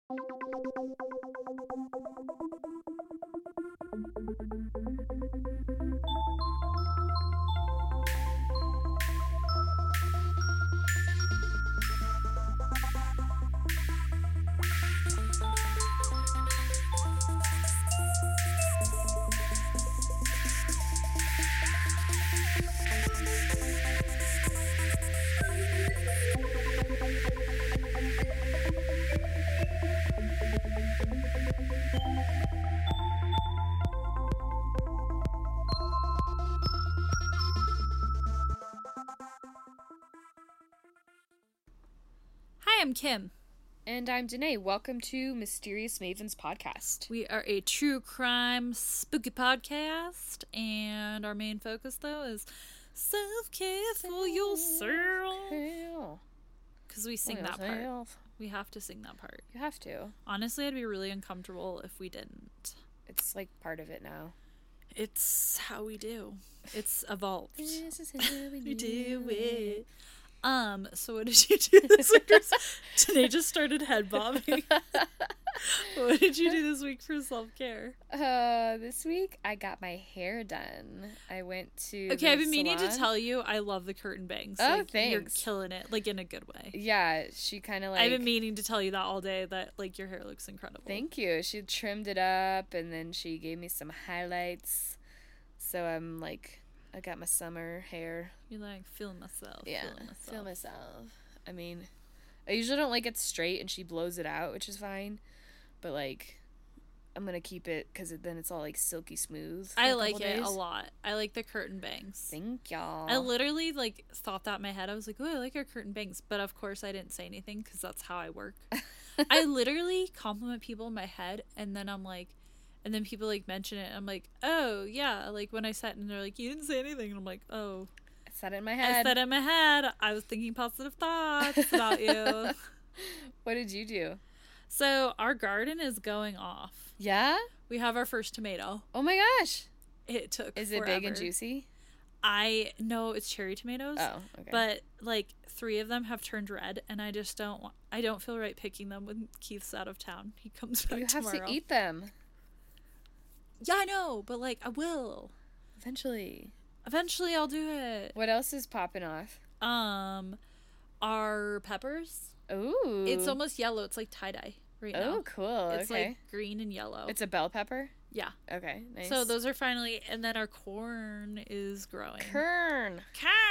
Hi, I'm Kim. And I'm Danae. Welcome to Mysterious Mavens Podcast. We are a true crime spooky podcast, and our main focus, though, is self-care for yourself. Because we sing that part. We have to sing that part. You have to. Honestly, I'd be really uncomfortable if we didn't. It's like part of it now. It's how we do. It's evolved. This is how we do it. So what did you do this week? Today just started head bobbing. What did you do this week for self-care? This week I got my hair done. I went to Okay, I've been meaning to tell you I love the curtain bangs. Oh, like, thanks. You're killing it, like in a good way. Yeah, she kind of like... I've been meaning to tell you that all day, that like your hair looks incredible. Thank you. She trimmed it up and then she gave me some highlights. So I'm like... I got my summer hair. You're like, feeling myself. Yeah, feel myself. I mean, I usually don't like it straight, and she blows it out, which is fine. But, like, I'm going to keep it, because then it's all, like, silky smooth. I like it a lot. I like the curtain bangs. Thank y'all. I literally, like, thought that in my head. I was like, oh, I like our curtain bangs. But, of course, I didn't say anything, because that's how I work. I literally compliment people in my head, and then I'm like, and then people, like, mention it. I'm like, oh, yeah. Like, when I sat and they're like, you didn't say anything. And I'm like, oh. I said it in my head. I was thinking positive thoughts about you. What did you do? So, our garden is going off. Yeah? We have our first tomato. Oh, my gosh. It took Is forever. it big and juicy? No, it's cherry tomatoes. Oh, okay. But, like, 3 of them have turned red, and I just I don't feel right picking them when Keith's out of town. He comes back tomorrow. You have to eat them. Yeah, I know, but, like, I will. Eventually I'll do it. What else is popping off? Our peppers. Ooh. It's almost yellow. It's like tie-dye right now. Oh, cool. It's okay. like green and yellow. It's a bell pepper? Yeah. Okay, nice. So those are finally, and then our corn is growing. Corn.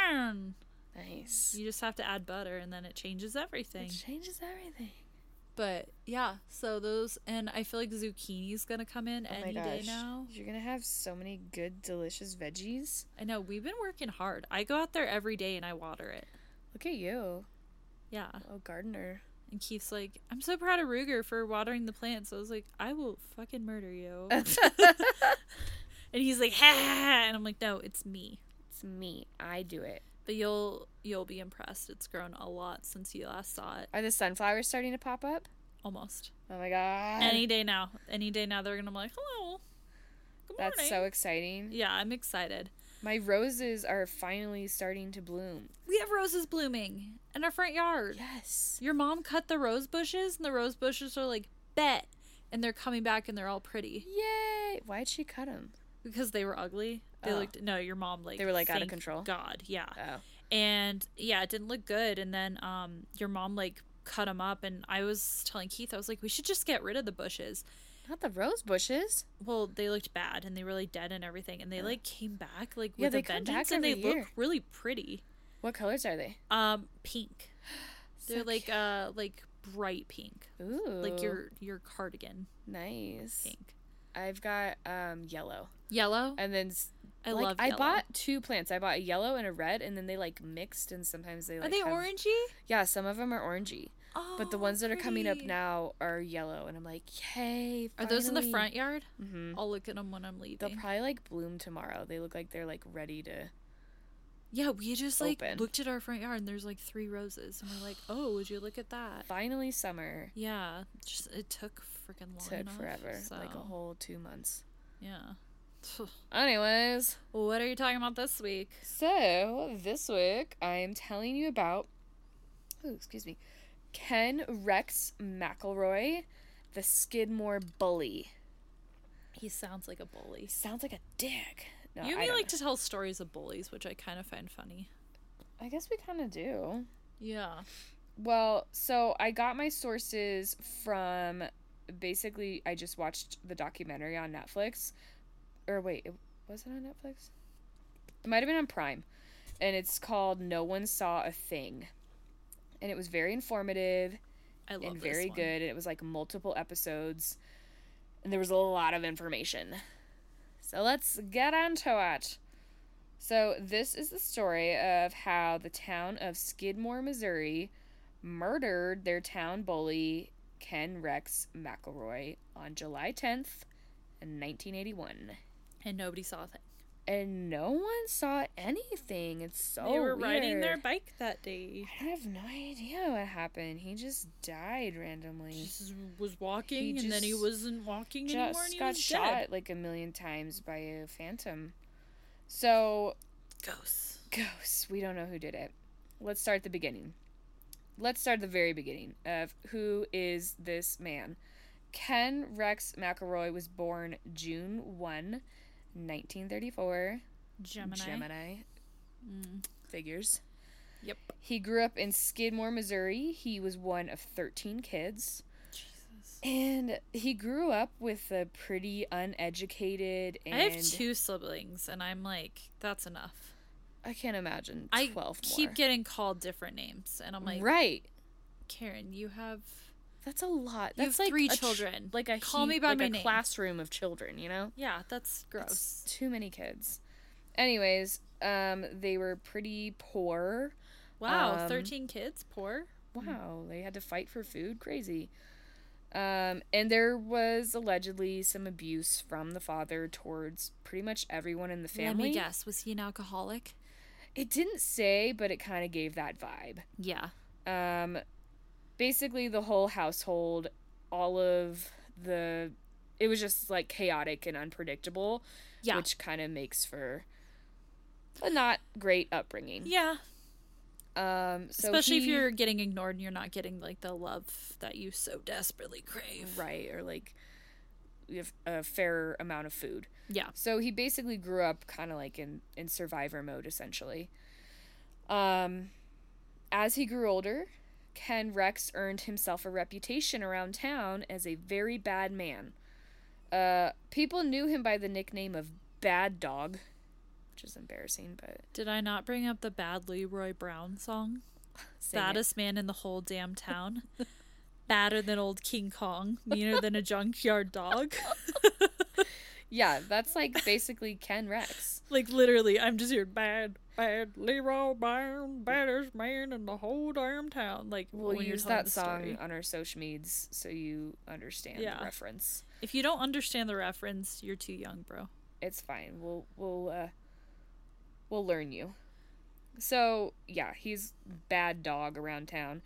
Nice. You just have to add butter, and then it changes everything. It changes everything. But, yeah, so those, and I feel like zucchini's gonna come in any day now. You're gonna have so many good, delicious veggies. I know, we've been working hard. I go out there every day and I water it. Look at you. Yeah. Oh, gardener. And Keith's like, I'm so proud of Ruger for watering the plants. I was like, I will fucking murder you. And he's like, ha! And I'm like, no, it's me. It's me. I do it. But you'll be impressed. It's grown a lot since you last saw it. Are the sunflowers starting to pop up? Almost. Oh my god. Any day now they're gonna be like, hello. Good morning. That's so exciting. Yeah, I'm excited. My roses are finally starting to bloom. We have roses blooming in our front yard. Yes. Your mom cut the rose bushes, and the rose bushes are like, bet. And they're coming back, and they're all pretty. Yay. Why'd she cut them? Because they were ugly. They looked... No, your mom, like... They were, like, out of control? God, yeah. Oh. And, yeah, it didn't look good. And then your mom, like, cut them up. And I was telling Keith, I was like, we should just get rid of the bushes. Not the rose bushes. Well, they looked bad, and they were, like, dead and everything. And they, like, came back, like, yeah, with a vengeance. And they look really pretty. What colors are they? Pink. So They're, like bright pink. Ooh. Like your cardigan. Nice. Pink. I've got yellow. Yellow? And then I I bought 2 plants. I bought a yellow and a red, and then they like mixed, and sometimes they like Are they orangey? Yeah, some of them are orangey. Oh, but the ones that are coming up pretty. now are yellow, and I'm like, yay! Finally. Are those in the front yard? Mm-hmm. I'll look at them when I'm leaving. They'll probably like bloom tomorrow. They look like they're like ready to. Yeah, we just like open. looked at our front yard and there's like 3 roses, and we're like, oh, would you look at that? Finally, summer. Yeah, just it took freaking long. Took enough, forever, so. like a whole 2 months. Yeah. Anyways, What are you talking about this week? so this week I am telling you about, Ken Rex McElroy. the Skidmore bully. He sounds like a bully. Sounds like a dick. No, You and I me don't like know. to tell stories of bullies, which I kind of find funny. I guess we kind of do. Yeah. Well, so I got my sources from, basically, I just watched the documentary on Netflix. Or wait, was it on Netflix? It might have been on Prime. And it's called No One Saw a Thing. And it was very informative I love and this very one. good. It was like multiple episodes. And there was a lot of information. So let's get into it. So this is the story of how the town of Skidmore, Missouri murdered their town bully, Ken Rex McElroy, on July 10th in 1981. And nobody saw a thing. And no one saw anything. It's so They were weird. riding their bike that day. I have no idea what happened. He just died randomly. Just was walking, He and then he just- wasn't walking anymore, and Just he got was shot dead. like a million times by a phantom. So, ghosts. We don't know who did it. Let's start at the beginning. Let's start at the very beginning of who is this man. Ken Rex McElroy was born June 1, 1934. Gemini. Figures. Yep. He grew up in Skidmore, Missouri. He was one of 13 kids. Jesus. And he grew up with a pretty uneducated and... I have 2 siblings, and I'm like, that's enough. I can't imagine 12 I more. keep getting called different names, and I'm like, Right. Karen, you have That's a lot. You That's have like 3 a children. like a Call me by like my a name. classroom of children, you know? yeah, that's gross. It's too many kids. Anyways, they were pretty poor. Wow, 13 kids, poor. Wow, they had to fight for food. Crazy. And there was allegedly some abuse from the father towards pretty much everyone in the family. Let me guess, was he an alcoholic? It didn't say, but it kind of gave that vibe. Yeah. Basically the whole household, all of the, it was just like chaotic and unpredictable, Yeah. which kind of makes for a not great upbringing. Yeah. So Especially if you're getting ignored and you're not getting like the love that you so desperately crave. right, or like you have a fair amount of food. Yeah. So he basically grew up kind of like in survivor mode, essentially. As he grew older, Ken Rex earned himself a reputation around town as a very bad man. People knew him by the nickname of Bad Dog, which is embarrassing, but... Did I not bring up the Bad Leroy Brown song? sing it. Baddest man in the whole damn town. Badder than old King Kong. Meaner than a junkyard dog. Yeah, that's like basically Ken Rex. Like literally, I'm just here. Bad Leroy Brown. Baddest man in the whole damn town. Like, We'll when you're use telling that the song story. on our social medias so you understand Yeah. the reference. If you don't understand the reference, you're too young, bro. It's fine. We'll learn you. So yeah, he's Bad Dog around town.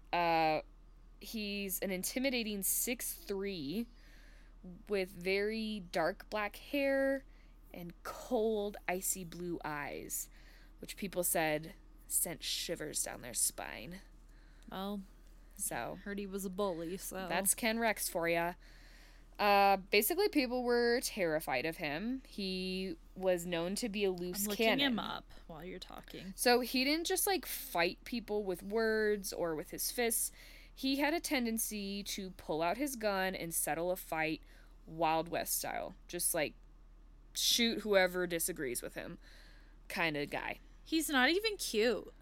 He's an intimidating 6'3", with very dark black hair and cold, icy blue eyes, which people said sent shivers down their spine. Well, So heard he was a bully, so that's Ken Rex for ya. Basically, people were terrified of him. He was known to be a loose I'm looking cannon. him up while you're talking. So he didn't just like fight people with words or with his fists. He had a tendency to pull out his gun and settle a fight Wild West style. Just like shoot whoever disagrees with him kind of guy. He's not even cute.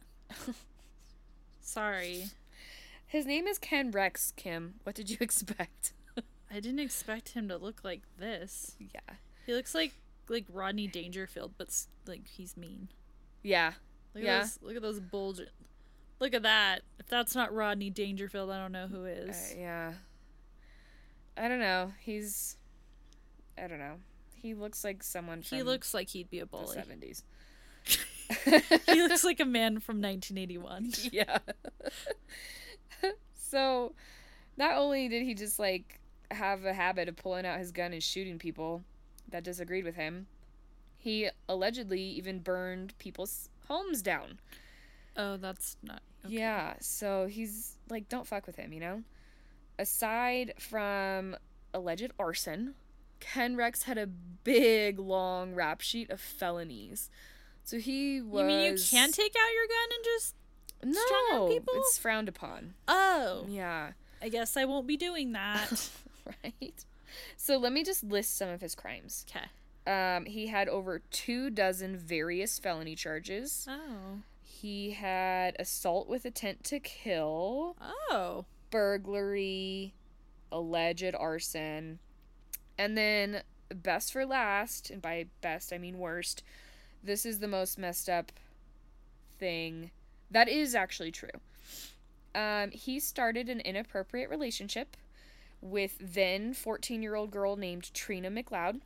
Sorry. His name is Ken Rex, Kim. What did you expect? I didn't expect him to look like this. Yeah. He looks like Rodney Dangerfield, but like he's mean. Yeah. Look Yeah. at those. Look at those bulging. Look at that. If that's not Rodney Dangerfield, I don't know who is. Yeah. I don't know. I don't know. He looks like someone from He looks like he'd be a the bully. 70s. He looks like a man from 1981. Yeah. So, not only did he just like have a habit of pulling out his gun and shooting people that disagreed with him, he allegedly even burned people's homes down. Oh, that's not. Okay. Yeah, so he's like, don't fuck with him, you know? aside from alleged arson, Ken Rex had a big, long rap sheet of felonies. So he was... You mean you can take out your gun and just strong arm people? It's frowned upon. Oh. Yeah. I guess I won't be doing that. Right? So let me just list some of his crimes. Okay. He had over 24 various felony charges. Oh. He had assault with intent to kill. Oh. Burglary. Alleged arson. And then, best for last, and by best I mean worst, this is the most messed up thing that is actually true. He started an inappropriate relationship with then 14-year-old girl named Trina McLeod.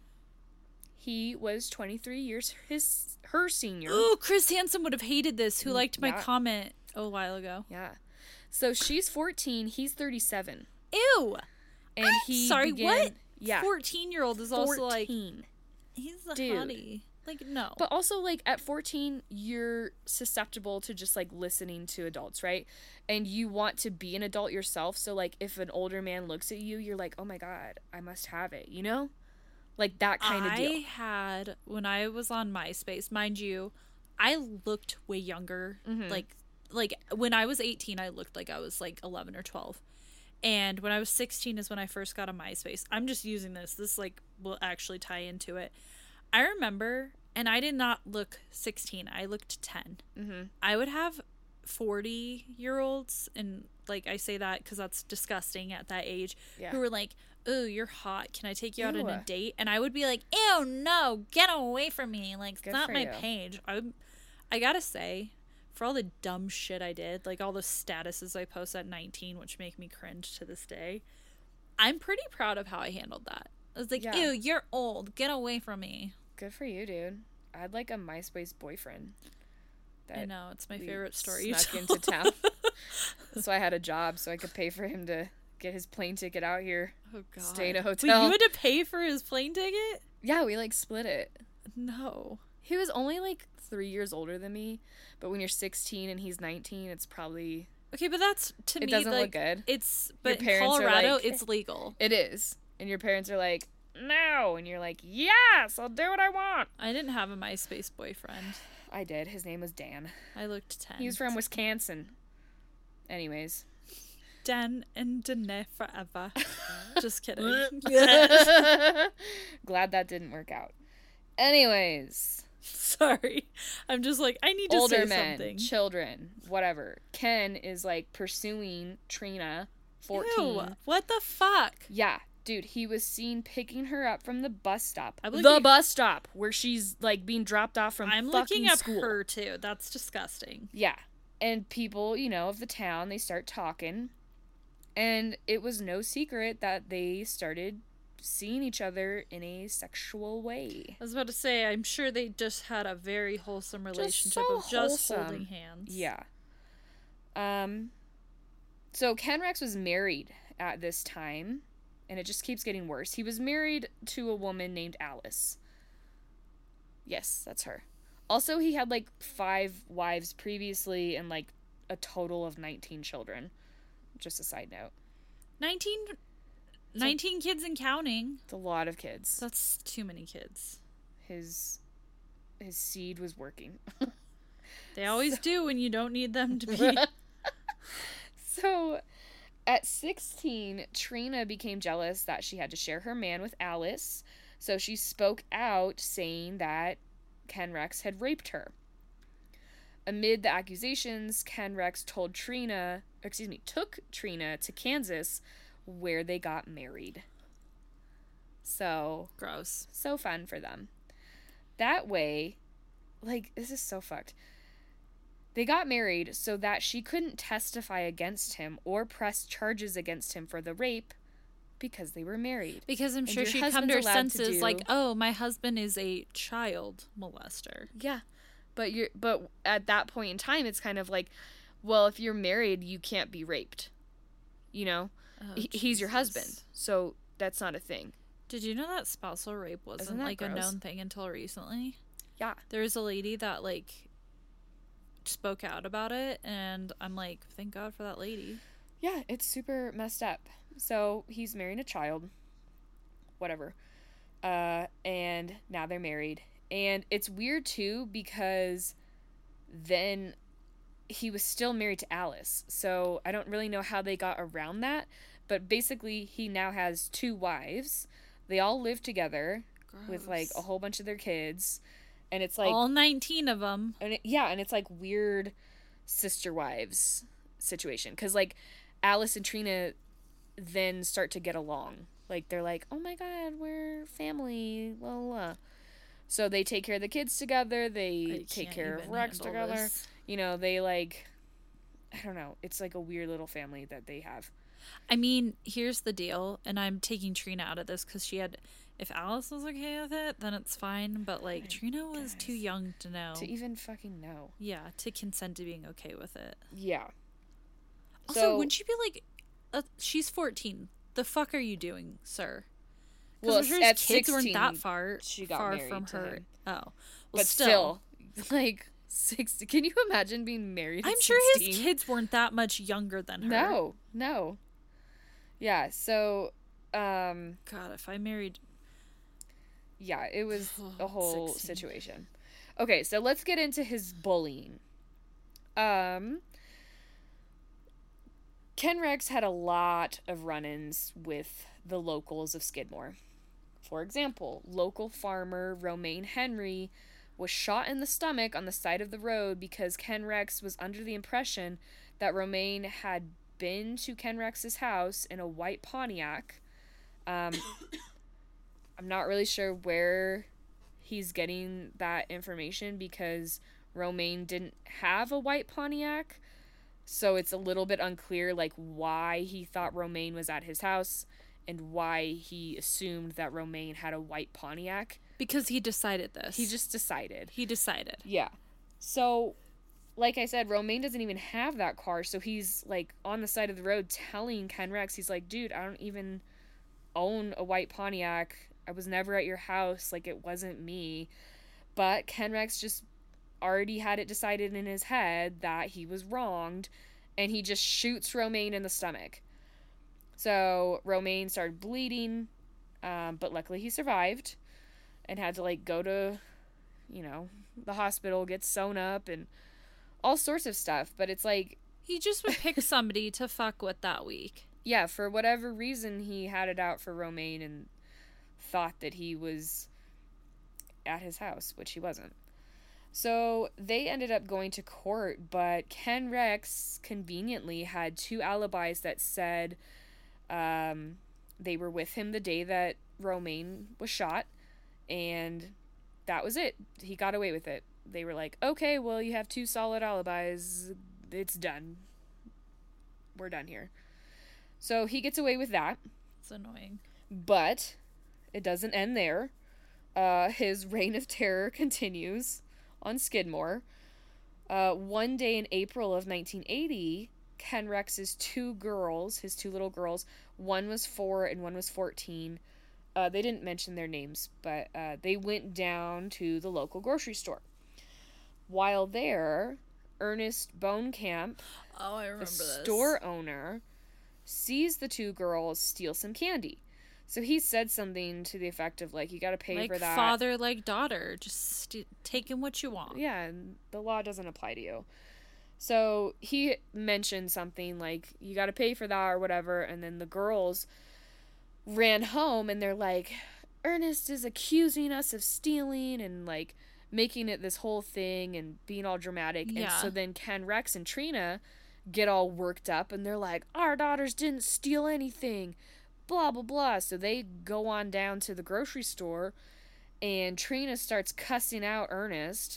He was 23 years her senior. Ooh, Chris Hansen would have hated this, who liked my Yeah. comment a while ago. Yeah. So she's 14, he's 37. Ew! And he Sorry, began, what? Yeah. 14-year-old is also like, 14. he's a Dude. hottie. Like, no. But also, like, at 14, you're susceptible to just, like, listening to adults, right? And you want to be an adult yourself. So, like, if an older man looks at you, you're like, oh, my God, I must have it, you know? Like, that kind of deal. I had, when I was on MySpace, mind you, I looked way younger. Mhm. Like, when I was 18, I looked like I was, like, 11 or 12. And when I was 16 is when I first got on MySpace. I'm just using this. This, like, will actually tie into it. I remember, and I did not look 16. I looked 10. Mm-hmm. I would have 40-year-olds, and, like, I say that because that's disgusting at that age, Yeah. who were like, ooh, you're hot. Can I take you out on Ew. a date? And I would be like, ew, no, get away from me. Like, it's Good not for my you. page. I gotta say, for all the dumb shit I did, like all the statuses I post at 19, which make me cringe to this day, I'm pretty proud of how I handled that. I was like, Yeah. ew, you're old. Get away from me. Good for you, dude. I had, like, a MySpace boyfriend. I know, it's my we favorite story. you snuck tell. into town. So I had a job so I could pay for him to get his plane ticket out here. Oh, God. Stay in a Wait, hotel. you had to pay for his plane ticket? Yeah, we, like, split it. No. He was only, like, 3 years older than me. But when you're 16 and he's 19, it's probably... Okay, but that's, to It me, doesn't like, look good. It's, Your but in parents are Colorado, like- it's legal. It is. And your parents are like, no. And you're like, yes, I'll do what I want. I didn't have a MySpace boyfriend. I did. His name was Dan. I looked 10. He was from Wisconsin. Anyways. Dan and Danae forever. Just kidding. Glad that didn't work out. Anyways. Sorry. I'm just like, I need to Older say men, something. children, whatever. Ken is, like, pursuing Trina, 14. Ew, what the fuck? Yeah. Dude, he was seen picking her up from the bus stop. I'm The looking- bus stop where she's, like, being dropped off from I'm fucking looking up school. her too. That's disgusting. Yeah. And people, you know, of the town, they start talking. And it was no secret that they started seeing each other in a sexual way. I was about to say, I'm sure they just had a very wholesome relationship so of just wholesome. holding hands. Yeah. So Ken Rex was married at this time, and it just keeps getting worse. He was married to a woman named Alice. Yes, that's her. Also, he had, like, 5 wives previously and, like, a total of 19 children. Just a side note. 19 kids and counting. It's a lot of kids. That's too many kids. His seed was working. They always do when you don't need them to be. So, at 16, Trina became jealous that she had to share her man with Alice, so she spoke out saying that Ken Rex had raped her. Amid the accusations, Ken Rex took Trina to Kansas, where they got married. So, Gross. so fun for them. That way, like, this is so fucked. They got married so that she couldn't testify against him or press charges against him for the rape because they were married. Because I'm And sure your she'd come husband's to her allowed to senses do- like, oh, my husband is a child molester. Yeah. But at that point in time, it's kind of like, well, if you're married, you can't be raped. You know? Oh, He's your Jesus. husband. So that's not a thing. Did you know that spousal rape wasn't Isn't that like a gross? known thing until recently? Yeah. There was a lady that like spoke out about it, and I'm like, thank God for that lady. Yeah, it's super messed up. So he's marrying a child. Whatever. And now they're married. And it's weird too because then he was still married to Alice. So I don't really know how they got around that. But basically, he now has 2 wives. They all live together with like a whole bunch of their kids. And it's like all 19 of them. And and it's like weird sister wives situation. Because like Alice and Trina then start to get along. Like they're like, oh my god, we're family. Blah, blah, blah. So they take care of the kids together. They take care of Rex together. This. You know, they like, I don't know. It's like a weird little family that they have. I mean, here's the deal, and I'm taking Trina out of this because she had. If Alice was okay with it, then it's fine. But like, Trina was too young to know. To even fucking know. Yeah, to consent to being okay with it. Yeah. Also, wouldn't you be like, she's 14. The fuck are you doing, sir? Well, I'm sure at kids 16, weren't that far from her. Him. Oh, well, but still, like 60. Can you imagine being married? I'm sure his kids weren't that much younger than her. No. Yeah. So, God, if I married. Yeah, it was a whole 16. Situation. Okay, so let's get into his bullying. Ken Rex had a lot of run-ins with the locals of Skidmore. For example, local farmer Romaine Henry was shot in the stomach on the side of the road because Ken Rex was under the impression that Romaine had been to Ken Rex's house in a white Pontiac. I'm not really sure where he's getting that information because Romaine didn't have a white Pontiac. So it's a little bit unclear like why he thought Romaine was at his house and why he assumed that Romaine had a white Pontiac. Because he decided this. He just decided. He decided. Yeah. So, like I said, Romaine doesn't even have that car. So he's like on the side of the road telling Ken Rex, he's like, dude, I don't even own a white Pontiac. I was never at your house. Like, it wasn't me. But Ken Rex just already had it decided in his head that he was wronged. And he just shoots Romaine in the stomach. So Romaine started bleeding. But luckily he survived. And had to, like, go to, you know, the hospital, get sewn up, and all sorts of stuff. But it's like... He just would pick somebody to fuck with that week. Yeah, for whatever reason, he had it out for Romaine and thought that he was at his house, which he wasn't. So they ended up going to court, but Ken Rex conveniently had 2 alibis that said they were with him the day that Romaine was shot, and that was it. He got away with it. They were like, okay, well, you have 2 solid alibis. It's done. We're done here. So he gets away with that. It's annoying. But it doesn't end there. His reign of terror continues on Skidmore. One day in April of 1980, Ken Rex's 2 girls, his 2 little girls, one was 4 and one was 14. They didn't mention their names, but they went down to the local grocery store. While there, Ernest Bonekamp, the store owner, sees the 2 girls steal some candy. So he said something to the effect of, like, you gotta pay for that. Like father, like daughter. Just taking what you want. Yeah, and the law doesn't apply to you. So he mentioned something like, you gotta pay for that or whatever, and then the girls ran home and they're like, Ernest is accusing us of stealing and, like, making it this whole thing and being all dramatic. Yeah. And so then Ken Rex and Trina get all worked up and they're like, our daughters didn't steal anything. Blah, blah, blah. So they go on down to the grocery store and Trina starts cussing out Ernest.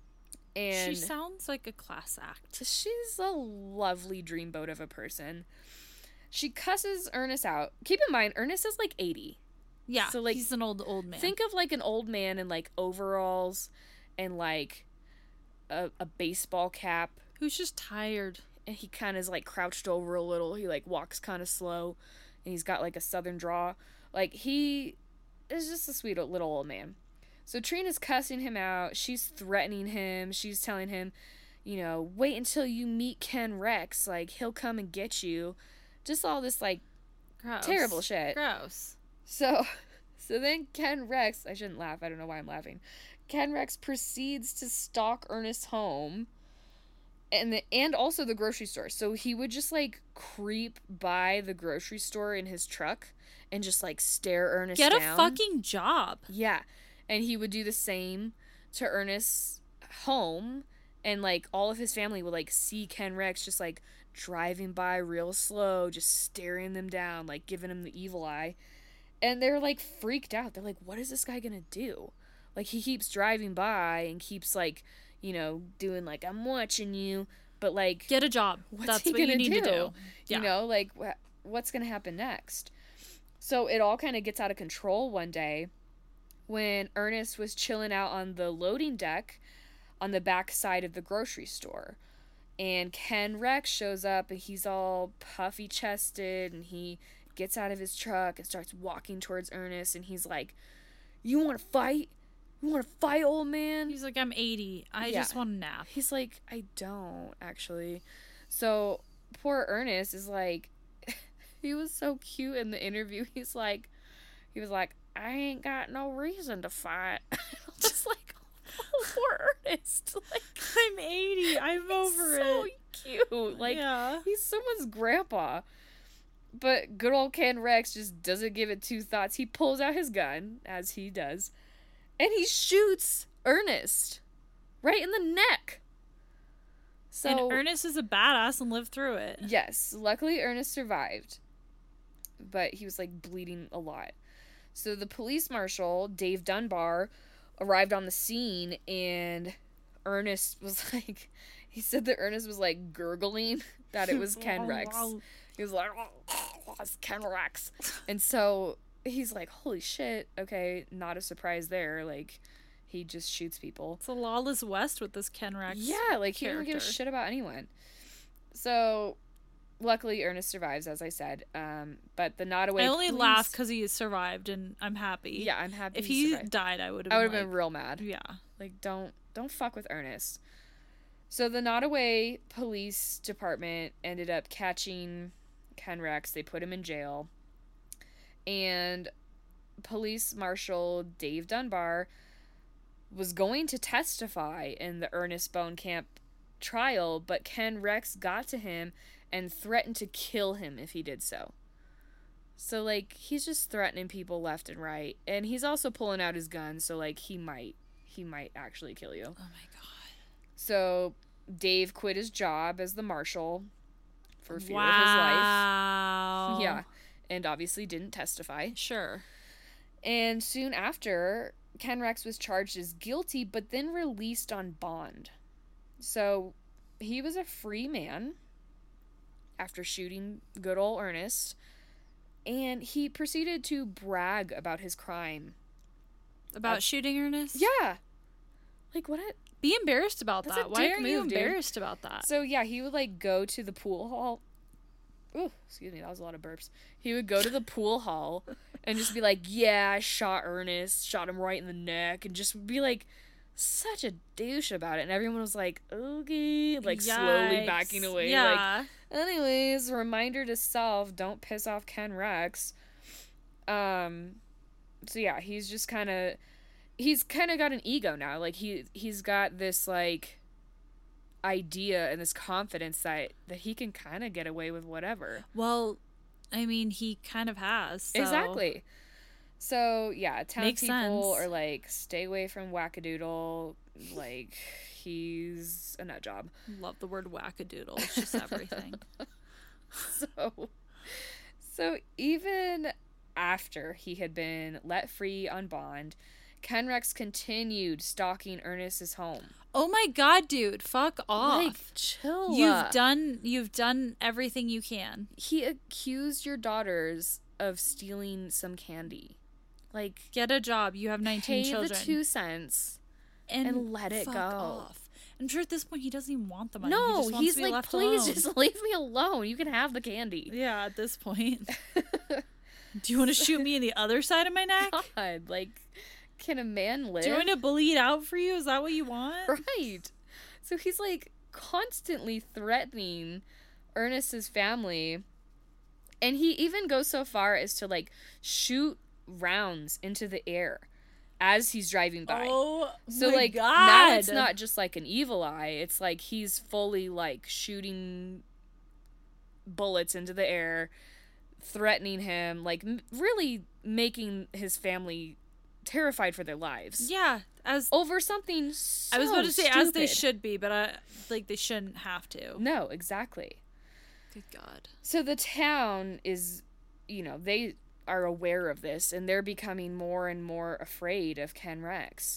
And she sounds like a class act. She's a lovely dreamboat of a person. She cusses Ernest out. Keep in mind, Ernest is like 80. Yeah, so like, he's an old man. Think of like an old man in like overalls and like a baseball cap. Who's just tired. And he kind of is like crouched over a little. He like walks kind of slow. And he's got like a southern draw. Like he is just a sweet little old man. So Trina's cussing him out. She's threatening him. She's telling him, you know, wait until you meet Ken Rex. Like he'll come and get you. Just all this like Gross. Terrible shit. Gross. So then Ken Rex, I shouldn't laugh, I don't know why I'm laughing. Ken Rex proceeds to stalk Ernest's home and also the grocery store. So he would just like creep by the grocery store in his truck and just like stare Ernest down. Get a fucking job. Yeah. And he would do the same to Ernest's home, and like all of his family would like see Ken Rex just like driving by real slow, just staring them down, like giving him the evil eye. And they're like freaked out. They're like, what is this guy gonna do? Like, he keeps driving by and keeps like, you know, doing like, I'm watching you, but like, get a job. That's what you need to do. Yeah. You know, like what's gonna happen next? So it all kind of gets out of control one day when Ernest was chilling out on the loading deck on the back side of the grocery store. And Ken Rex shows up, and he's all puffy chested, and he gets out of his truck and starts walking towards Ernest, and he's like, you want to fight? You want to fight, old man? He's like, I'm 80. I just want a nap. He's like, I don't, actually. So poor Ernest is like, he was so cute in the interview. He was like, I ain't got no reason to fight. Just like, oh, poor Ernest. Like, I'm 80. I'm over so it. Cute. Like, he's someone's grandpa. But good old Ken Rex just doesn't give it two thoughts. He pulls out his gun, as he does, and he shoots Ernest right in the neck. So, and Ernest is a badass and lived through it. Yes. Luckily, Ernest survived. But he was, like, bleeding a lot. So the police marshal, Dave Dunbar, arrived on the scene, and Ernest was like, he said that Ernest was like gurgling that it was Ken Rex. He was like, oh, it's Ken Rex. And so he's like, holy shit, okay, not a surprise there. Like, he just shoots people. It's a lawless west with this Ken Rex. Yeah, like, he don't give a shit about anyone. So luckily, Ernest survives, as I said. But the Nottoway I only police... laugh because he survived, and I'm happy. Yeah, I'm happy. If he died, I would have. I would have been real mad. Yeah, like don't fuck with Ernest. So the Nottoway Police Department ended up catching Ken Rex. They put him in jail, and Police Marshal Dave Dunbar was going to testify in the Ernest Bonekamp trial, but Ken Rex got to him and threatened to kill him if he did so. So, like, he's just threatening people left and right. And he's also pulling out his gun, so, like, he might actually kill you. Oh, my God. So, Dave quit his job as the marshal for fear of his life. Yeah. And obviously didn't testify. Sure. And soon after, Ken Rex was charged as guilty, but then released on bond. So, he was a free man after shooting good old Ernest, and he proceeded to brag about his crime. About shooting Ernest? Yeah. Like, what? Be embarrassed about That's that. a Why dick are you move, dude. embarrassed about that? So, yeah, he would, like, go to the pool hall. Ooh, excuse me, that was a lot of burps. He would go to the pool hall and just be like, yeah, I shot Ernest, shot him right in the neck, and just be, like, such a douche about it. And everyone was like, okay, like, slowly backing away. Yeah. Like, anyways, reminder to self, don't piss off Ken Rex. So, yeah, he's just kind of... He's kind of got an ego now. Like, he's got this, like, idea and this confidence that he can kind of get away with whatever. Well, I mean, he kind of has. So. Exactly. So, yeah, townspeople sense. are like, stay away from Wackadoodle. Like, he's a nut job. Love the word wackadoodle. It's just everything. So even after he had been let free on bond, Ken Rex continued stalking Ernest's home. Oh my God, dude! Fuck off! Like, chill. You've done everything you can. He accused your daughters of stealing some candy. Like, get a job. You have 19 children. Pay the 2 cents and let it go. Off. I'm sure at this point he doesn't even want the money. No, he's like, left please alone. Just leave me alone. You can have the candy. Yeah, at this point. Do you want to shoot me in the other side of my neck? God, like, can a man live? Do you want to bleed out for you? Is that what you want? Right. So he's like constantly threatening Ernest's family, And he even goes so far as to, like, shoot rounds into the air as he's driving by. Oh, so, my like, God. now it's not just, like, an evil eye. It's, like, he's fully, like, shooting bullets into the air, threatening him, like, really making his family terrified for their lives. Yeah, over something so I was about to say, stupid. as they should be, but they shouldn't have to. No, exactly. Good God. So the town is, they are aware of this, and they're becoming more and more afraid of Ken Rex.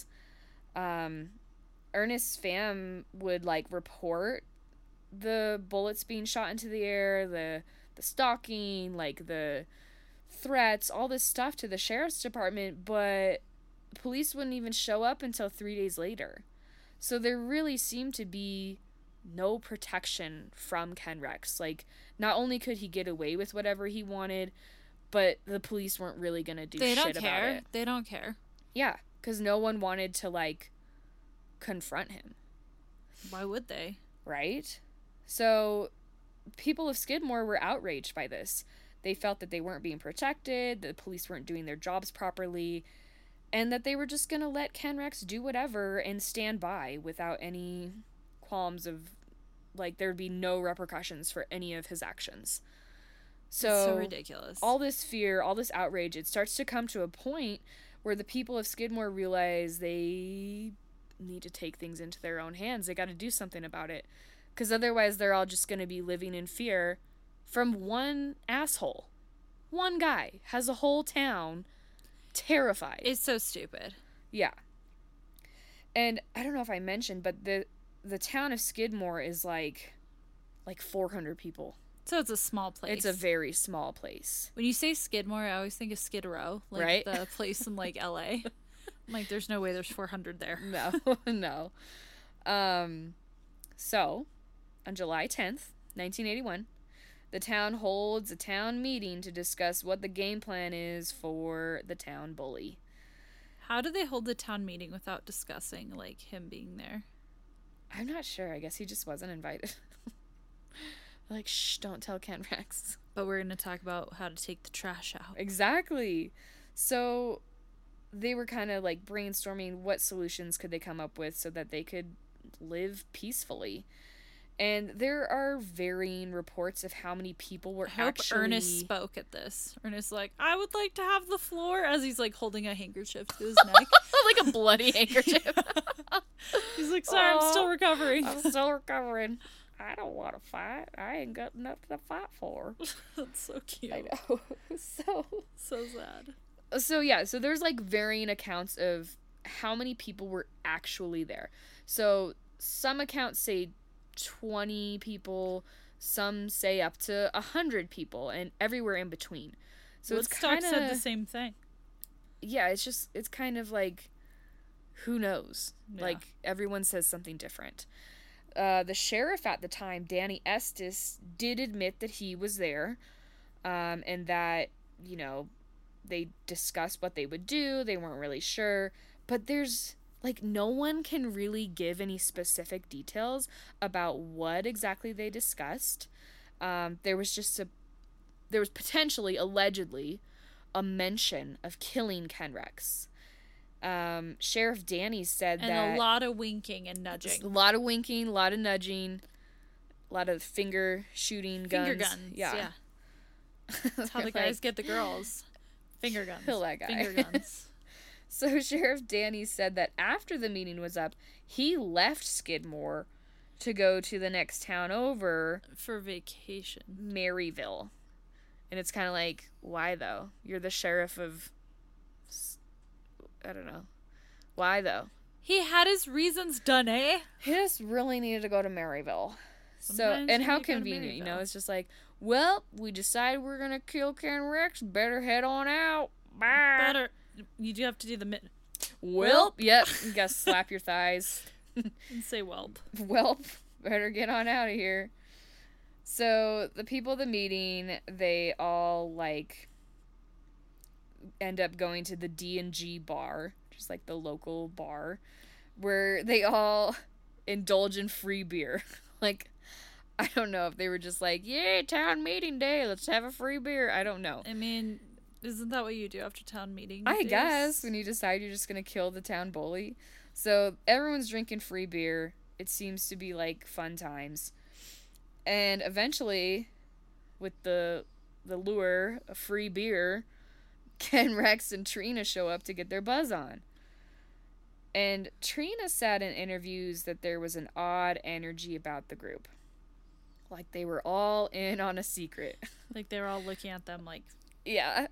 Ernest's fam would, like, report the bullets being shot into the air, the stalking, like, the threats, all this stuff to the sheriff's department, but police wouldn't even show up until 3 days later. So there really seemed to be no protection from Ken Rex. Like, not only could he get away with whatever he wanted, but the police weren't really gonna do shit about it. They don't care. Yeah, because no one wanted to, like, confront him. Why would they? Right? So people of Skidmore were outraged by this. They felt that they weren't being protected, the police weren't doing their jobs properly, and that they were just going to let Ken Rex do whatever and stand by without any qualms of, like, there'd be no repercussions for any of his actions. So ridiculous. All this fear, all this outrage, it starts to come to a point where the people of Skidmore realize they need to take things into their own hands. They got to do something about it. Because otherwise they're all just going to be living in fear from one asshole. One guy has a whole town terrified. It's so stupid. Yeah. And I don't know if I mentioned, but the town of Skidmore is like 400 people. So it's a small place. It's a very small place. When you say Skidmore, I always think of Skid Row, like right? the place in, like, LA. I'm like, there's no way there's 400 there. No. So, on July 10th, 1981, the town holds a town meeting to discuss what the game plan is for the town bully. How do they hold the town meeting without discussing, like, him being there? I'm not sure. I guess he just wasn't invited. Like, shh, don't tell Ken Rex. But we're going to talk about how to take the trash out. Exactly. So they were kind of, like, brainstorming what solutions could they come up with so that they could live peacefully. And there are varying reports of how many people were actually... Ernest spoke at this. Ernest's like, I would like to have the floor, as he's, like, holding a handkerchief to his neck. Like a bloody handkerchief. He's like, sorry, I'm still recovering. I don't want to fight. I ain't got nothing to fight for. That's so cute. I know. So sad. So, yeah. So, there's, like, varying accounts of how many people were actually there. So, some accounts say 20 people. Some say up to 100 people. And everywhere in between. So, Woodstock it's kind of... said the same thing. Yeah, it's kind of, like, who knows? Yeah. Like, everyone says something different. The sheriff at the time, Danny Estes, did admit that he was there, and that, they discussed what they would do. They weren't really sure. But there's, like, no one can really give any specific details about what exactly they discussed. There was potentially, allegedly, a mention of killing Ken Rex. Sheriff Danny said that... And a lot of winking and nudging. A lot of winking, a lot of nudging, a lot of finger shooting guns. Finger guns, yeah. That's how the guys get the girls. Finger guns. Kill that guy. Finger guns. So Sheriff Danny said that after the meeting was up, he left Skidmore to go to the next town over. For vacation. Maryville. And it's kind of like, why though? You're the sheriff of... I don't know. Why, though? He had his reasons done, eh? He just really needed to go to Maryville. Sometimes and how convenient, it's just like, well, we decided we're going to kill Ken Rex. Better head on out. Bye. You do have to do the... Welp. Yep. You got to slap your thighs. And say welp. Welp. Better get on out of here. So, the people at the meeting, they all, like... end up going to the D&G bar, just like the local bar, where they all indulge in free beer. Like, I don't know if they were just like, yay, town meeting day, let's have a free beer. I don't know. I mean, isn't that what you do after town meeting? I guess when you decide you're just going to kill the town bully. So everyone's drinking free beer. It seems to be like fun times. And eventually, with the lure of free beer, Ken, Rex, and Trina show up to get their buzz on. And Trina said in interviews that there was an odd energy about the group. Like they were all in on a secret. Like they were all looking at them like... Yeah.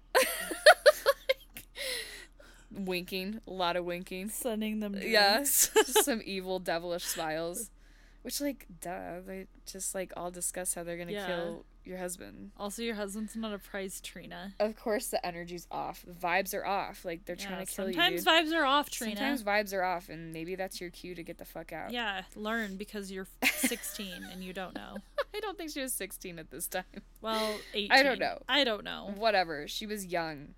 Winking. A lot of winking. Sending them drinks. Yes. Just some evil, devilish smiles. Which, like, duh. They just, like, all discuss how they're gonna kill your husband. Also, your husband's not a prize, Trina. Of course the energy's off. The vibes are off. Like, they're trying to kill you, Sometimes dude. vibes are off, Trina. Sometimes vibes are off, and maybe that's your cue to get the fuck out. Yeah, learn, because you're 16 and you don't know. I don't think she was 16 at this time. Well, 18. I don't know. know. Whatever. She was young.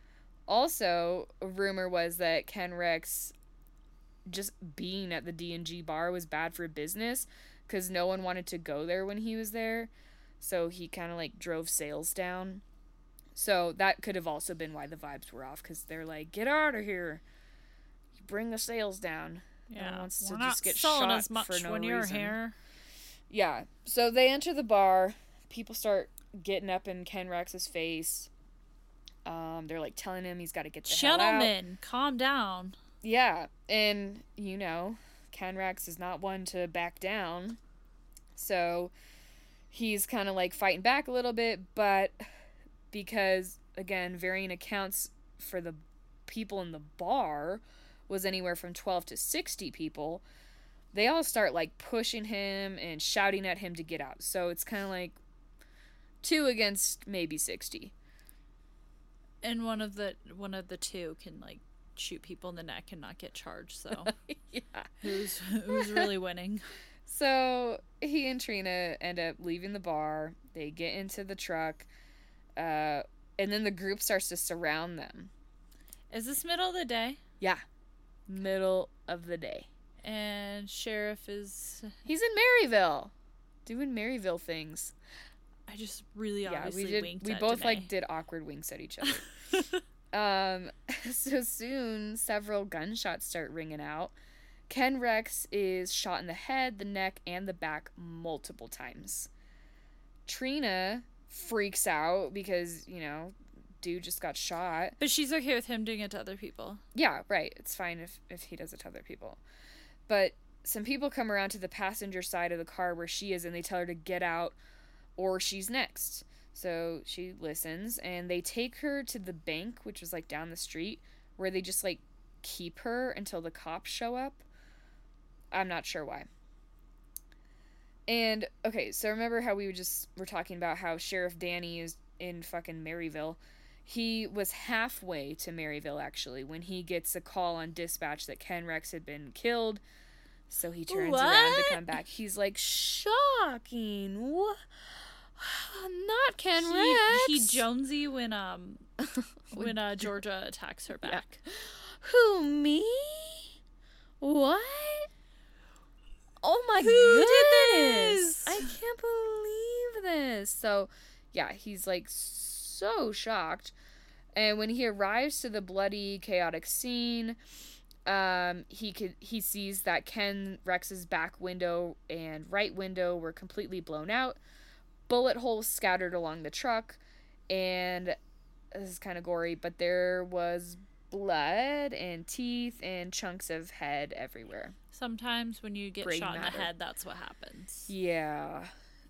Also, a rumor was that Ken Rex just being at the D&G bar was bad for business because no one wanted to go there when he was there. So he kind of like drove sales down. So that could have also been why the vibes were off, because they're like, get out of here. You bring the sales down. Yeah, no one wants we're to not just get selling shot as much for no when reason. you're here. Yeah. So they enter the bar. People start getting up in Ken Rex's face. They're like telling him he's got to get the hell out. Gentlemen, calm down. Yeah, and you know, Ken Rex is not one to back down. So he's kind of like fighting back a little bit, but because, again, varying accounts for the people in the bar was anywhere from 12 to 60 people, they all start like pushing him and shouting at him to get out. So it's kind of like 2 against maybe 60. And one of the two can like shoot people in the neck and not get charged. So Yeah. who's really winning? So he and Trina end up leaving the bar. They get into the truck, and then the group starts to surround them. Is this middle of the day? Yeah, middle of the day. And Sheriff is... He's in Maryville, doing Maryville things. I just really obviously winked we at both Danae. like did awkward winks at each other. So soon several gunshots start ringing out. Ken Rex is shot in the head, the neck, and the back multiple times. Trina freaks out because, you know, dude just got shot. But she's okay with him doing it to other people. Yeah, right. It's fine if he does it to other people. But some people come around to the passenger side of the car where she is, and they tell her to get out or she's next. So she listens, and they take her to the bank, which is like down the street, where they just like keep her until the cops show up. I'm not sure why. And okay, so remember how we were talking about how Sheriff Danny is in fucking Maryville. He was halfway to Maryville actually when he gets a call on dispatch that Ken Rex had been killed. So he turns around to come back. He's like, shocking. What? Not Ken Rex. He Jonesy when Georgia attacks her back. Yeah. Who, me? What? Oh my goodness. Who did I this? can't believe this. So, yeah, he's like so shocked. And when he arrives to the bloody, chaotic scene, he sees that Ken Rex's back window and right window were completely blown out. Bullet holes scattered along the truck, and this is kind of gory, but there was blood and teeth and chunks of head everywhere. Sometimes when you get Brain shot in matter. the head, that's what happens. Yeah.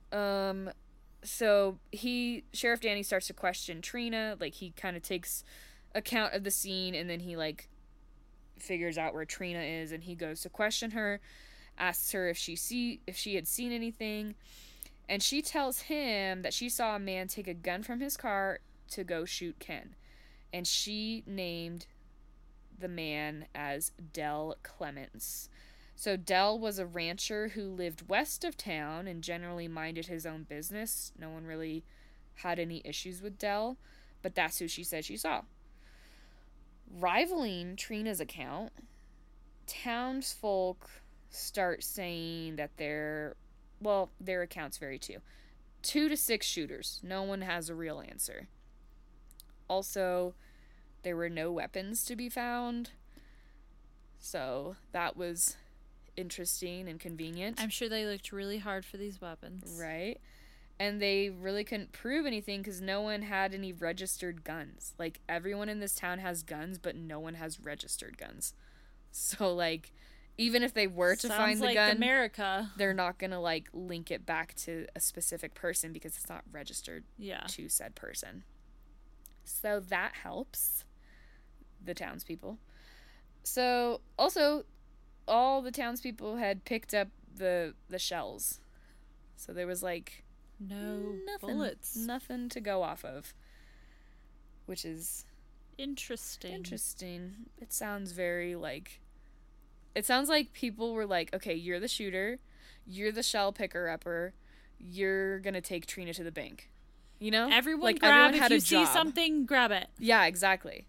So Sheriff Danny starts to question Trina. Like, he kind of takes account of the scene, and then he like figures out where Trina is, and he goes to question her, asks her if she had seen anything. And she tells him that she saw a man take a gun from his car to go shoot Ken. And she named the man as Del Clements. So Del was a rancher who lived west of town and generally minded his own business. No one really had any issues with Del, but that's who she said she saw. Rivaling Trina's account, townsfolk start saying that there well, their accounts vary too. 2 to 6 shooters. No one has a real answer. Also, there were no weapons to be found. So that was interesting and convenient. I'm sure they looked really hard for these weapons. Right. And they really couldn't prove anything because no one had any registered guns. Like, everyone in this town has guns, but no one has registered guns. So, like, even if they were to find the like gun, America. they're not going to, like, link it back to a specific person because it's not registered to said person. So that helps the townspeople. So, also, all the townspeople had picked up the shells. So there was, like, no bullets. Nothing to go off of. Which is interesting. It sounds very, like... It sounds like people were like, okay, you're the shooter. You're the shell picker-upper. You're gonna take Trina to the bank. You know? Everyone grab if you see something, grab it. Yeah, exactly.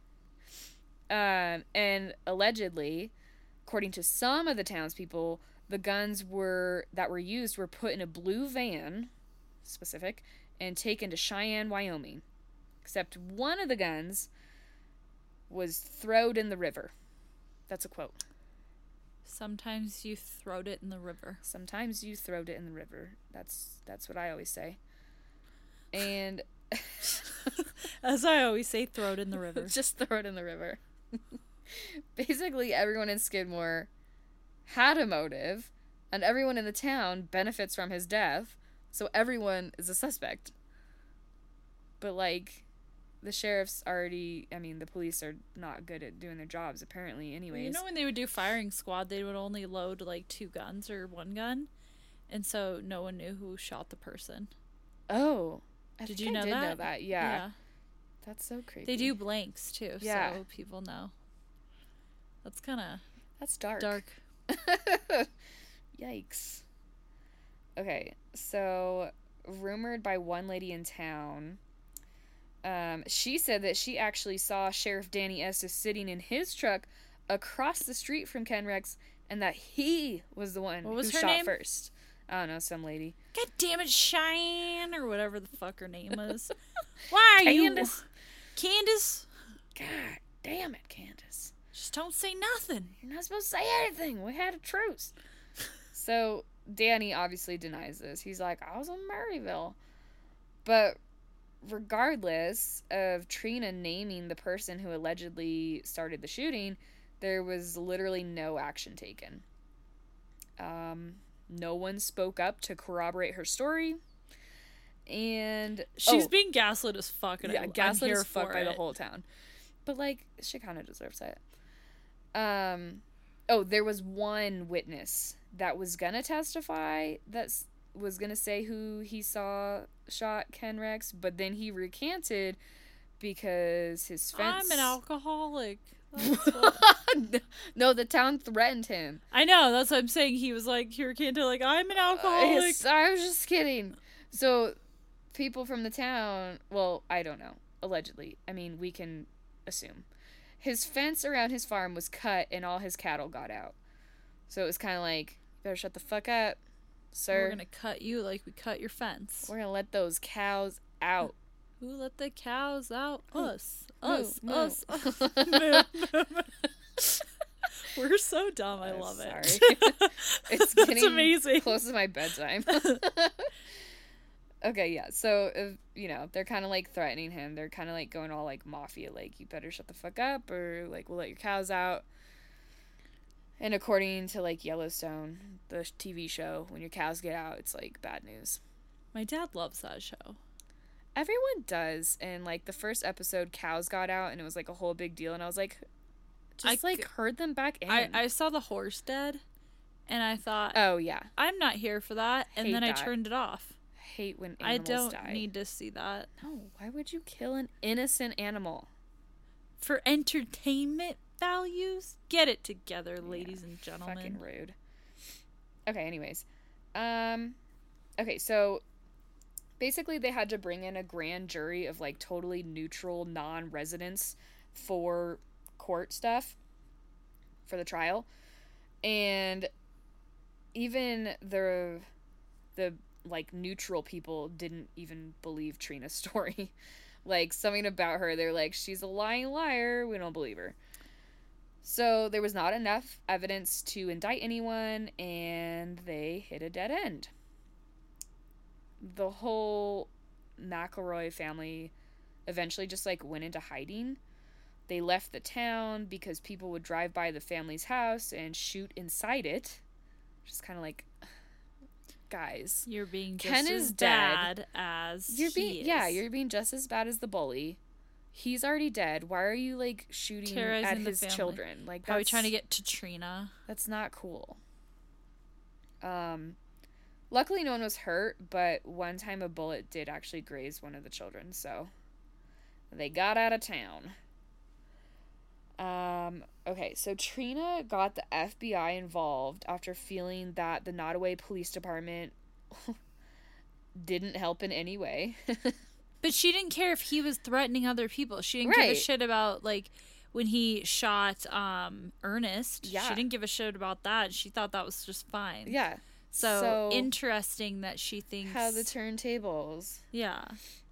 And allegedly, according to some of the townspeople, the guns that were used were put in a blue van, specific, and taken to Cheyenne, Wyoming. Except one of the guns was throwed in the river. That's a quote. Sometimes you throwed it in the river. Sometimes you throwed it in the river. That's what I always say. And as I always say, throw it in the river. Just throw it in the river. Basically, everyone in Skidmore had a motive, and everyone in the town benefits from his death, so everyone is a suspect. But, like, the sheriff's the police are not good at doing their jobs, apparently, anyways. You know, when they would do firing squad, they would only load, like, 2 guns or 1 gun, and so no one knew who shot the person. Oh. Did you know that? Yeah. That's so creepy. They do blanks, too, yeah. So people know. That's kind of... That's dark. Yikes. Okay, so rumored by one lady in town, she said that she actually saw Sheriff Danny Estes sitting in his truck across the street from Ken Rex, and that he was the one who shot name? First. I don't know, some lady. God damn it, Cheyenne, or whatever the fuck her name was. Why are you... Candace? God damn it, Candace. Just don't say nothing. You're not supposed to say anything. We had a truce. So, Danny obviously denies this. He's like, I was in Maryville. But regardless of Trina naming the person who allegedly started the shooting, there was literally no action taken. No one spoke up to corroborate her story. And she's being gaslit as fuck. And yeah, gaslit as fuck by the whole town. But, like, she kind of deserves it. There was one witness that was gonna testify that was gonna say who he saw shot Ken Rex, but then he recanted because his fence... I'm an alcoholic. No, the town threatened him. I know, that's what I'm saying. He was like, he recanted, like, I'm an alcoholic. I was just kidding. So, people from the town, well, I don't know, allegedly. I mean, we can assume. His fence around his farm was cut and all his cattle got out. So it was kind of like, better shut the fuck up, sir. We're going to cut you like we cut your fence. We're going to let those cows out. Who let the cows out? Us. We're so dumb. I love it. Sorry. It's getting amazing. Close to my bedtime. Okay, yeah, so, they're kind of, like, threatening him. They're kind of, like, going all, like, mafia, like, you better shut the fuck up, or, like, we'll let your cows out. And according to, like, Yellowstone, the TV show, when your cows get out, it's, like, bad news. My dad loves that show. Everyone does, and, like, the first episode, cows got out, and it was, like, a whole big deal, and I was like, herd them back in. I saw the horse dead, and I thought, oh, yeah. I'm not here for that, and then I turned it off. Hate when animals die. I don't need to see that. No, why would you kill an innocent animal? For entertainment values? Get it together, ladies and gentlemen. Fucking rude. Okay, anyways. Okay, so basically they had to bring in a grand jury of, like, totally neutral non-residents for court stuff for the trial. And even the the, like, neutral people didn't even believe Trina's story. Like, something about her, they're like, she's a lying liar, we don't believe her. So there was not enough evidence to indict anyone, and they hit a dead end. The whole McElroy family eventually just, like, went into hiding. They left the town because people would drive by the family's house and shoot inside it. Just kind of like, guys, You're being just Ken as is bad dead. as You're he being is. Yeah, you're being just as bad as the bully. He's already dead. Why are you, like, shooting Terrorizing at the his family. children? Like, Probably trying to get to Trina. That's not cool. Luckily no one was hurt, but one time a bullet did actually graze one of the children, so they got out of town. Okay, so Trina got the FBI involved after feeling that the Nottoway Police Department didn't help in any way. But she didn't care if he was threatening other people. She didn't give a Right. shit about, like, when he shot Ernest. Yeah. She didn't give a shit about that. She thought that was just fine. Yeah. So interesting that she thinks... How the turntables. Yeah.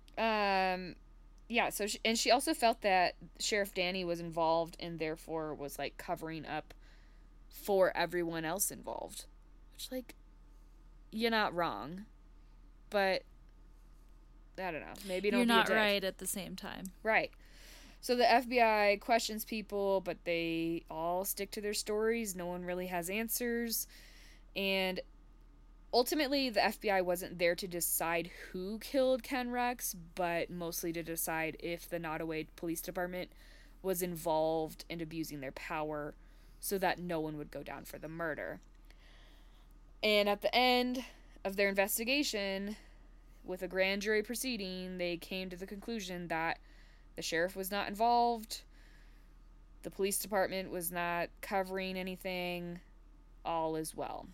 Yeah, so she also felt that Sheriff Danny was involved and therefore was, like, covering up for everyone else involved. Which, like, you're not wrong. But, I don't know. Maybe don't You're be a not dick. right at the same time. Right. So the FBI questions people, but they all stick to their stories. No one really has answers. And ultimately, the FBI wasn't there to decide who killed Ken Rex, but mostly to decide if the Nottoway Police Department was involved in abusing their power so that no one would go down for the murder. And at the end of their investigation, with a grand jury proceeding, they came to the conclusion that the sheriff was not involved, the police department was not covering anything, all is well.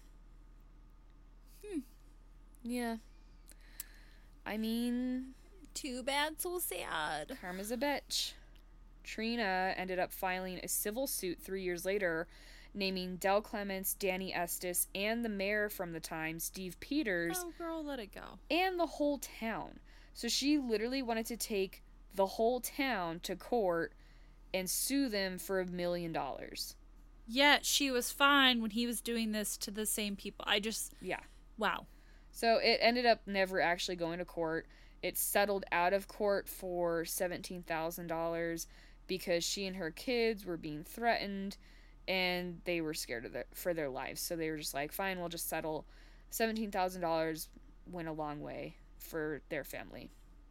Yeah. I mean, Too bad, so sad. karma's a bitch. Trina ended up filing a civil suit 3 years later, naming Del Clements, Danny Estes, and the mayor from the time, Steve Peters, Oh, girl, let it go. and the whole town. So she literally wanted to take the whole town to court and sue them for $1 million. Yet she was fine when he was doing this to the same people. Yeah. Wow. So it ended up never actually going to court. It settled out of court for $17,000 because she and her kids were being threatened and they were scared for their lives. So they were just like, fine, we'll just settle. $17,000 went a long way for their family.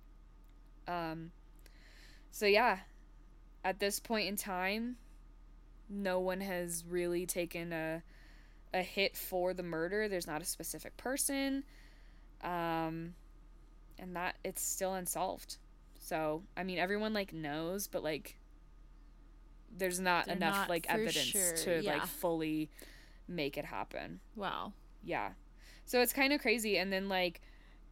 So yeah, at this point in time, no one has really taken a hit for the murder. There's not a specific person. And that it's still unsolved. So, I mean, everyone, like, knows, but, like, there's not They're enough, not like, for evidence sure, to, yeah. like, fully make it happen. Wow. Yeah. So it's kind of crazy. And then, like,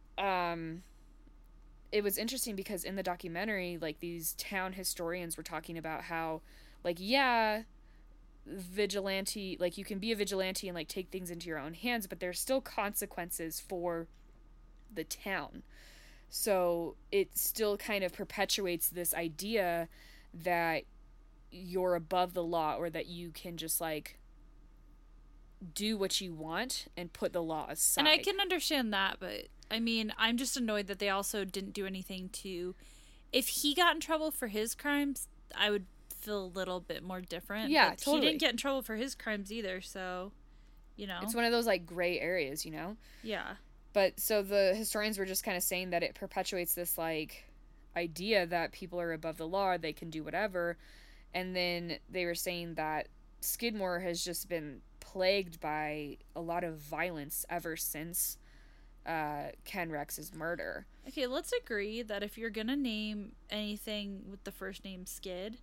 it was interesting because in the documentary, like, these town historians were talking about how, like, yeah, vigilante, like, you can be a vigilante and, like, take things into your own hands, but there's still consequences for the town. So it still kind of perpetuates this idea that you're above the law, or that you can just, like, do what you want and put the law aside. And I can understand that, but I mean, I'm just annoyed that they also didn't do anything to... If he got in trouble for his crimes, I would feel a little bit more different. Yeah, but totally. He didn't get in trouble for his crimes either, so, you know. It's one of those, like, gray areas, you know? Yeah. But so the historians were just kind of saying that it perpetuates this, like, idea that people are above the law, they can do whatever. And then they were saying that Skidmore has just been plagued by a lot of violence ever since Ken Rex's murder. Okay, let's agree that if you're gonna name anything with the first name Skidmore,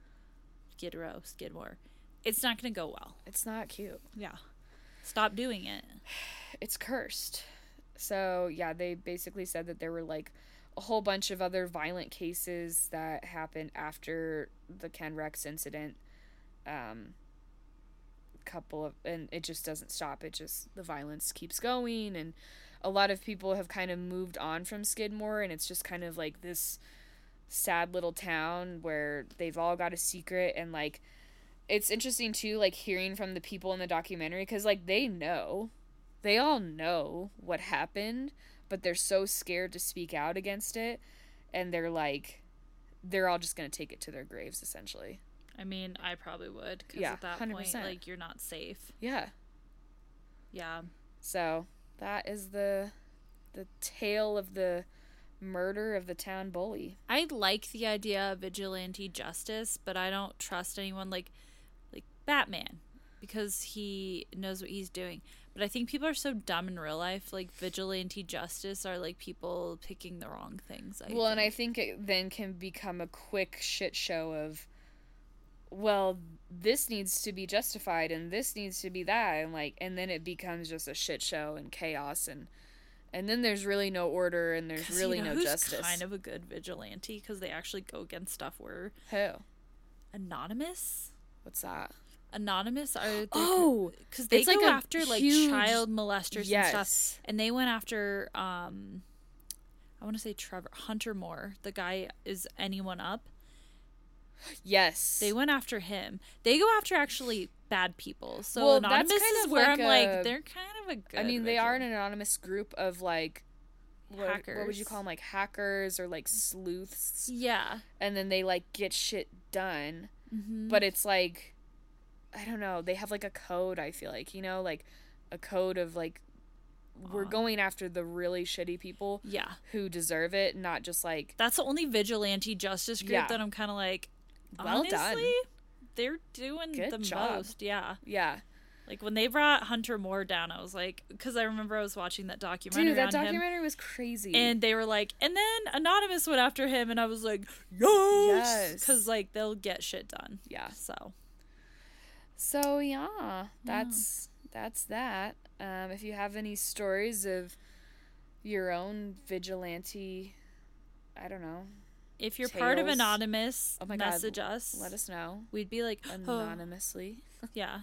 it's not gonna go well. It's not cute. Yeah. Stop doing it. It's cursed. So, yeah, they basically said that there were, like, a whole bunch of other violent cases that happened after the Ken Rex incident. And it just doesn't stop. The violence keeps going, and a lot of people have kind of moved on from Skidmore, and it's just kind of like this sad little town where they've all got a secret. And like, it's interesting too, like hearing from the people in the documentary, because like they all know what happened, but they're so scared to speak out against it, and they're all just gonna take it to their graves, essentially. I mean, I probably would, because at that 100%. Point, like, you're not safe. Yeah. Yeah. So that is the tale of the murder of the town bully. I like the idea of vigilante justice, but I don't trust anyone like Batman, because he knows what he's doing. But I think people are so dumb in real life. Like, vigilante justice are like people picking the wrong things. And I think it then can become a quick shit show of, well, this needs to be justified and this needs to be that, and then it becomes just a shit show and chaos, and then there's really no order, and there's really no justice. Who's kind of a good vigilante, because they actually go against stuff where... Who? Anonymous? What's that? Anonymous are... because they go after huge... child molesters and stuff. And they went after, I want to say Hunter Moore. The guy is Anyone Up. Yes. They went after him. They go after actually bad people. So Anonymous that's kind is of where I'm like, they're kind of a good... I mean, they are an anonymous group of like... hackers. What would you call them? Like hackers or like sleuths. Yeah. And then they like get shit done. Mm-hmm. But it's like... I don't know. They have like a code, I feel like. You know? Like a code of like... We're going after the really shitty people. Yeah. Who deserve it. Not just like... That's the only vigilante justice group that I'm kind of like... Well honestly, done. They're doing Good the job. most. Yeah. Yeah. Like, when they brought Hunter Moore down, I was like... Because I remember I was watching that documentary. Dude, that documentary was crazy. And they were like... And then Anonymous went after him, and I was like... Yes! Because, like, they'll get shit done. Yeah. So, yeah. That's that. If you have any stories of your own vigilante... I don't know... If you're part of Anonymous, message us. Let us know. We'd be like... Anonymously. Yeah.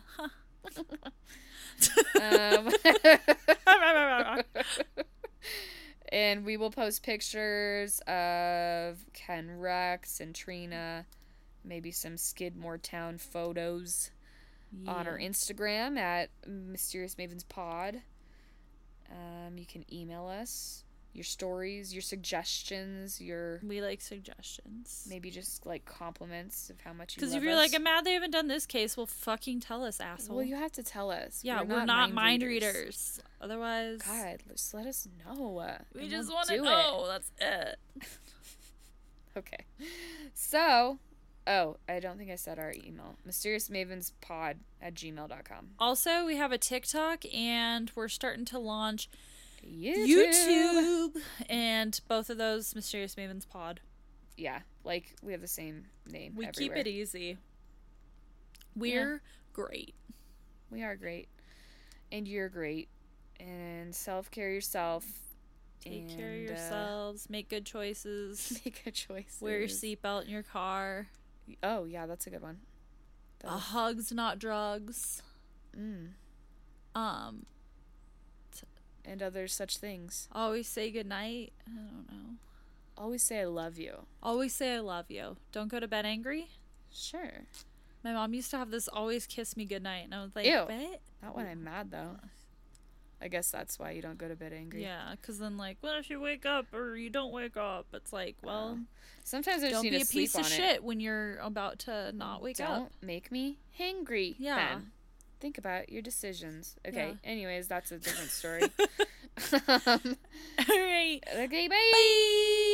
And we will post pictures of Ken Rex and Trina, maybe some Skidmore Town photos on our Instagram at Mysterious Mavens Pod. You can email us your stories, your suggestions, we like suggestions. Maybe just like compliments of how much you love us. Because if you're like, I'm mad they haven't done this case, well, fucking tell us, asshole. Well, you have to tell us. Yeah, we're not mind readers. Otherwise, God, just let us know. We just want to know. That's it. Okay. So, I don't think I said our email. mysteriousmavenspod@gmail.com. Also, we have a TikTok, and we're starting to launch YouTube, and both of those Mysterious Mavens Pod. Yeah, like we have the same name. We everywhere. keep it easy. We're great. We are great, and you're great. And self-care yourself. Take care of yourselves. Make good choices. Make good choices. Wear your seatbelt in your car. Oh yeah, that's a good one. Hugs, not drugs. And other such things. Always say goodnight. I don't know. Always say I love you. Always say I love you. Don't go to bed angry. Sure. My mom used to have this always kiss me goodnight, and I was like, ew. What? Not when I'm mad, though. I guess that's why you don't go to bed angry. Yeah, because then, like, what if you wake up or you don't wake up? It's like, well... sometimes I just need to Don't sleep be a piece of shit when you're about to not wake up. Don't make me hangry. Yeah. Ben. Think about your decisions. Okay, anyways, that's a different story. All right. Okay, bye. Bye.